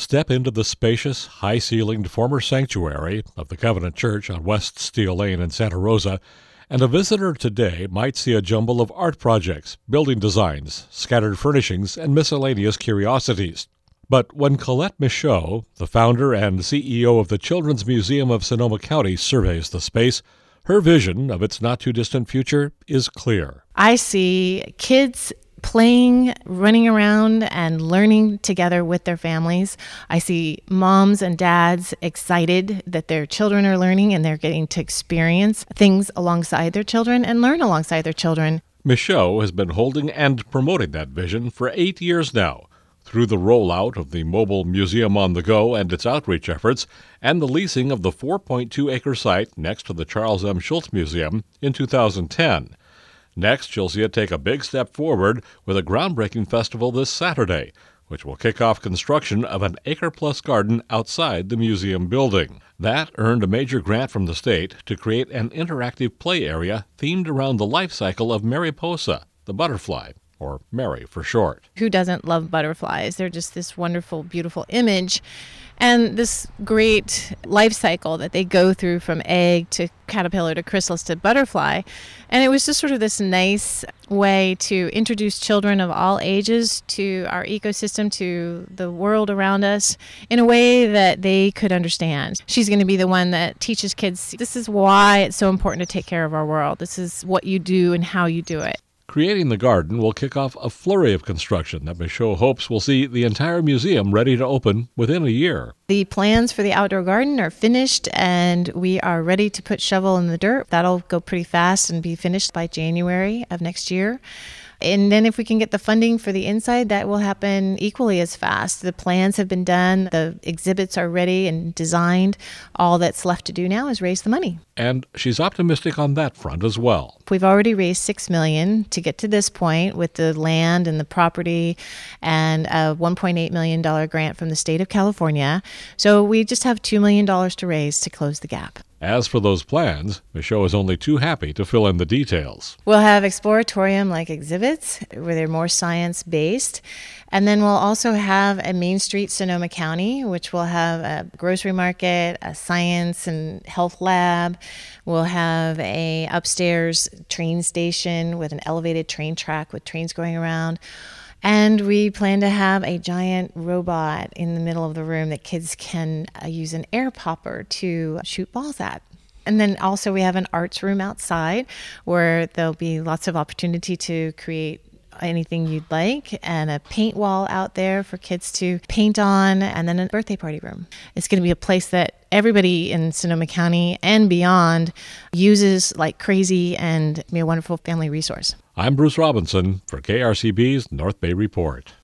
Step into the spacious, high-ceilinged former sanctuary of the Covenant Church on West Steel Lane in Santa Rosa, and a visitor today might see a jumble of art projects, building designs, scattered furnishings, and miscellaneous curiosities. But when Colette Michaud, the founder and CEO of the Children's Museum of Sonoma County, surveys the space, her vision of its not-too-distant future is clear. I see kids playing, running around, and learning together with their families. I see moms and dads excited that their children are learning and they're getting to experience things alongside their children and learn alongside their children. Michaud has been holding and promoting that vision for 8 years now, through the rollout of the mobile museum on the go and its outreach efforts, and the leasing of the 4.2-acre site next to the Charles M. Schulz Museum in 2010. Next, you'll see it take a big step forward with a groundbreaking festival this Saturday, which will kick off construction of an acre-plus garden outside the museum building. That earned a major grant from the state to create an interactive play area themed around the life cycle of Mariposa, the butterfly, or Mary for short. Who doesn't love butterflies? They're just this wonderful, beautiful image. And this great life cycle that they go through from egg to caterpillar to chrysalis to butterfly. And it was just sort of this nice way to introduce children of all ages to our ecosystem, to the world around us, in a way that they could understand. She's going to be the one that teaches kids, this is why it's so important to take care of our world. This is what you do and how you do it. Creating the garden will kick off a flurry of construction that Michaud hopes will see the entire museum ready to open within a year. The plans for the outdoor garden are finished, and we are ready to put shovel in the dirt. That'll go pretty fast and be finished by January of next year. And then if we can get the funding for the inside, that will happen equally as fast. The plans have been done. The exhibits are ready and designed. All that's left to do now is raise the money. And she's optimistic on that front as well. We've already raised $6 million to get to this point with the land and the property and a $1.8 million grant from the state of California. So we just have $2 million to raise to close the gap. As for those plans, Michaud is only too happy to fill in the details. We'll have exploratorium-like exhibits where they're more science-based. And then we'll also have a Main Street Sonoma County, which will have a grocery market, a science and health lab. We'll have a upstairs train station with an elevated train track with trains going around. And we plan to have a giant robot in the middle of the room that kids can use an air popper to shoot balls at. And then also we have an arts room outside where there'll be lots of opportunity to create anything you'd like, and a paint wall out there for kids to paint on, and then a birthday party room. It's going to be a place that everybody in Sonoma County and beyond uses like crazy and be a wonderful family resource. I'm Bruce Robinson for KRCB's North Bay Report.